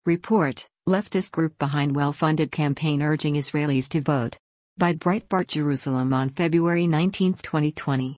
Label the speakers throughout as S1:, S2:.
S1: Report, leftist group behind well-funded campaign urging Israelis to vote. By Breitbart Jerusalem on February 19, 2020.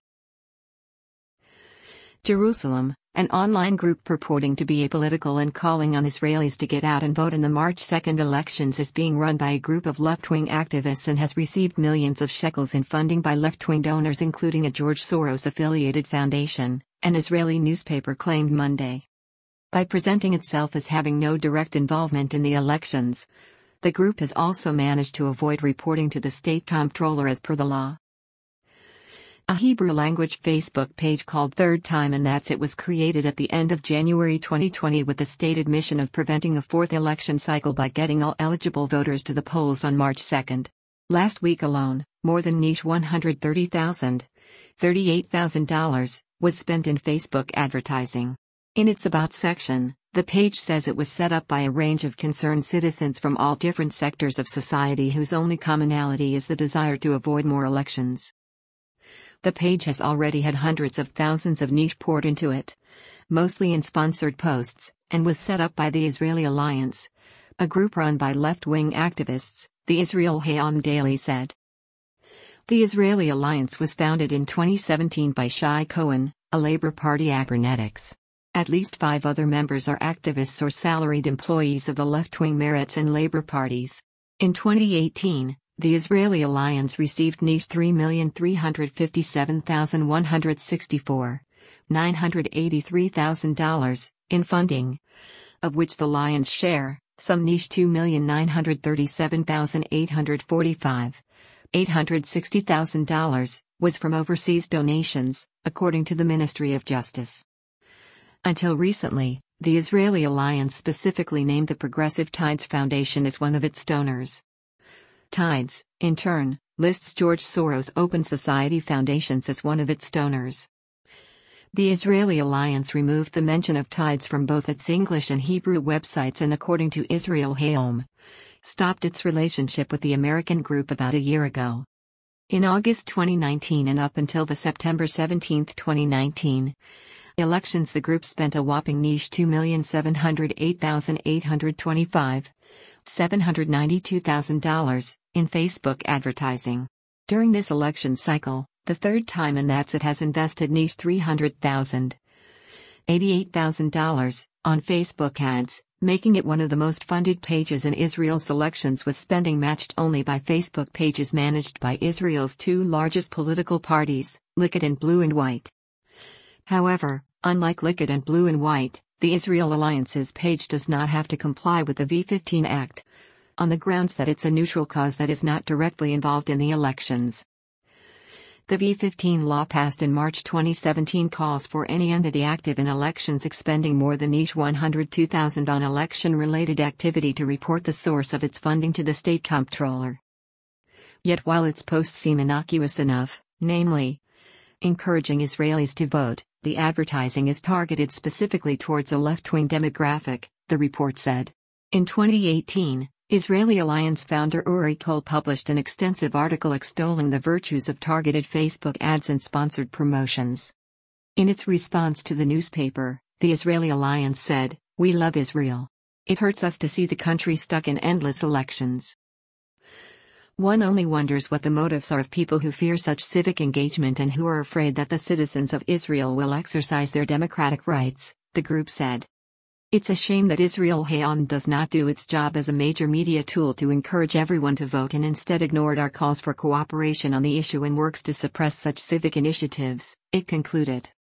S1: Jerusalem, an online group purporting to be apolitical and calling on Israelis to get out and vote in the March 2 elections is being run by a group of left-wing activists and has received millions of shekels in funding by left-wing donors including a George Soros-affiliated foundation, an Israeli newspaper claimed Monday. By presenting itself as having no direct involvement in the elections, the group has also managed to avoid reporting to the state comptroller as per the law. A Hebrew-language Facebook page called Third Time and That's It was created at the end of January 2020 with the stated mission of preventing a fourth election cycle by getting all eligible voters to the polls on March 2. Last week alone, more than $130,000, $38,000, was spent in Facebook advertising. In its About section, the page says it was set up by a range of concerned citizens from all different sectors of society whose only commonality is the desire to avoid more elections. The page has already had hundreds of thousands of niche poured into it, mostly in sponsored posts, and was set up by the Israeli Alliance, a group run by left-wing activists, the Israel Hayom Daily said. The Israeli Alliance was founded in 2017 by Shai Cohen, a Labour Party acronetics. At least 5 other members are activists or salaried employees of the left-wing Meretz and Labour parties. In 2018, the Israeli Alliance received niche $3,357,164, $983,000, in funding, of which the lion's share, some niche $2,937,845, $860,000, was from overseas donations, according to the Ministry of Justice. Until recently, the Israeli Alliance specifically named the Progressive Tides Foundation as one of its donors. Tides, in turn, lists George Soros Open Society Foundations as one of its donors. The Israeli Alliance removed the mention of Tides from both its English and Hebrew websites and, according to Israel Hayom, stopped its relationship with the American group about a year ago. In August 2019 and up until the September 17, 2019, elections, the group spent a whopping niche $2,708,825, $792,000, in Facebook advertising. During this election cycle, the Third Time and That's It has invested niche $300,000, $88,000, on Facebook ads, making it one of the most funded pages in Israel's elections, with spending matched only by Facebook pages managed by Israel's 2 largest political parties, Likud and Blue and White. However, unlike Likud and Blue and White, the Israel Alliance's page does not have to comply with the V15 Act, on the grounds that it's a neutral cause that is not directly involved in the elections. The V15 law passed in March 2017 calls for any entity active in elections expending more than each $102,000 on election-related activity to report the source of its funding to the state comptroller. Yet while its posts seem innocuous enough, namely, encouraging Israelis to vote, the advertising is targeted specifically towards a left-wing demographic, the report said. In 2018, Israeli Alliance founder Uri Cole published an extensive article extolling the virtues of targeted Facebook ads and sponsored promotions. In its response to the newspaper, the Israeli Alliance said, "We love Israel. It hurts us to see the country stuck in endless elections." One only wonders what the motives are of people who fear such civic engagement and who are afraid that the citizens of Israel will exercise their democratic rights, the group said. It's a shame that Israel Hayom does not do its job as a major media tool to encourage everyone to vote and instead ignored our calls for cooperation on the issue and works to suppress such civic initiatives, it concluded.